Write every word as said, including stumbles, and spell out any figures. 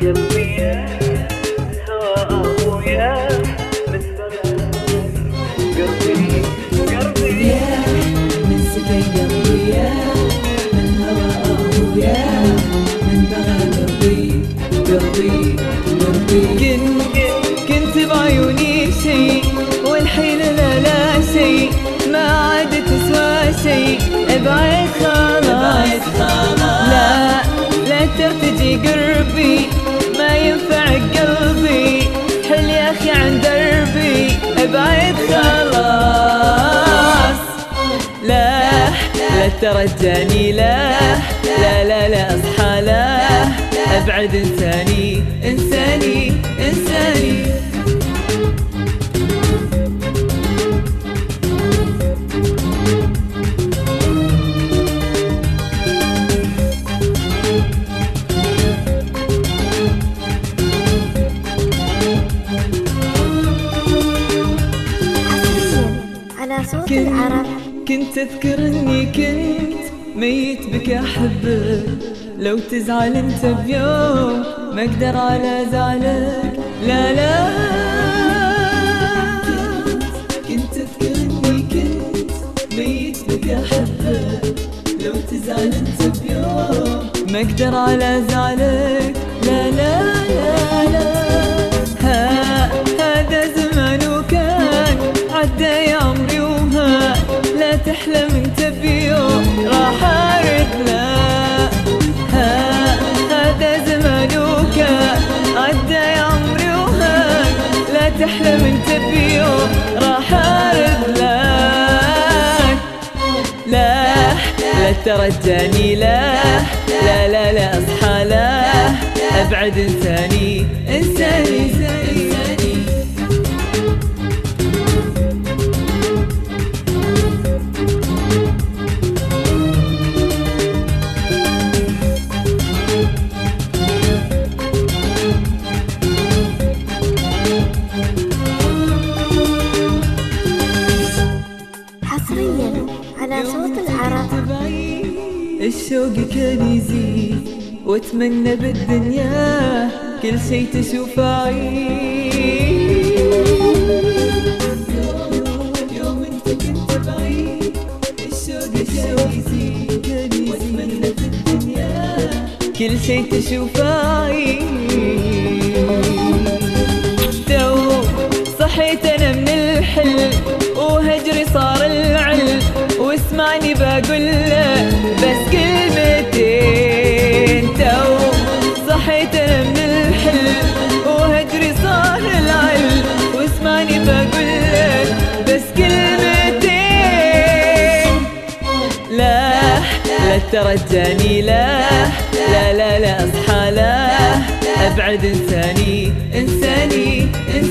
قلبي يا هوى أبويا من قلبي قلبي يا من سكن قلبي يا من هوى أبويا من بغى قلبي قلبي قلبي. كنت كنت بعيوني شي والحين لا لا شي ما عاد تسوى شي. ابعد خلاص لا لا ترتجي قربي ما ينفع قلبي حل يا اخي عن دربي. ابعد خلاص لا لا ترجاني لا لا لا لا اصحى لا ابعد انساني انساني انساني. على صوت العرب. كنت اذكر اني كنت ميت بك احبك لو تزعل انت بيوم ما اقدر على زعلك لا لا. كنت اذكر اني كنت ميت بك احبك لو تزعل انت بيوم ما اقدر على زعلك لا لا لا لا. ها هذا زمان وكان عدى يا عمري وها لا تحلم انت بيوم راح ارد لا. ها هذا زمان وكان عدى يا عمري وها لا تحلم انت بيوم راح ارد لك لا لا ترجاني لا لا لا لا اصحى لا ابعد انساني انساني انساني. حصريا على صوت العرب. الشوق كان يزيد واتمنى بالدنيا كل شي تشوفه عيد. يوم انت كنت بعيد الشوق كان يزيد واتمنى بالدنيا كل شي تشوفه عيد. تو صحيت انا من الحلم وهجري صار العلم واسمعني بقول لك بس كلمتين. تو صحيت انا من الحلم وهجري صار العلم واسمعني بقول لك بس كلمتين. لا لا ترجاني لا لا لا لا اصحى لا ابعد انساني انساني انساني.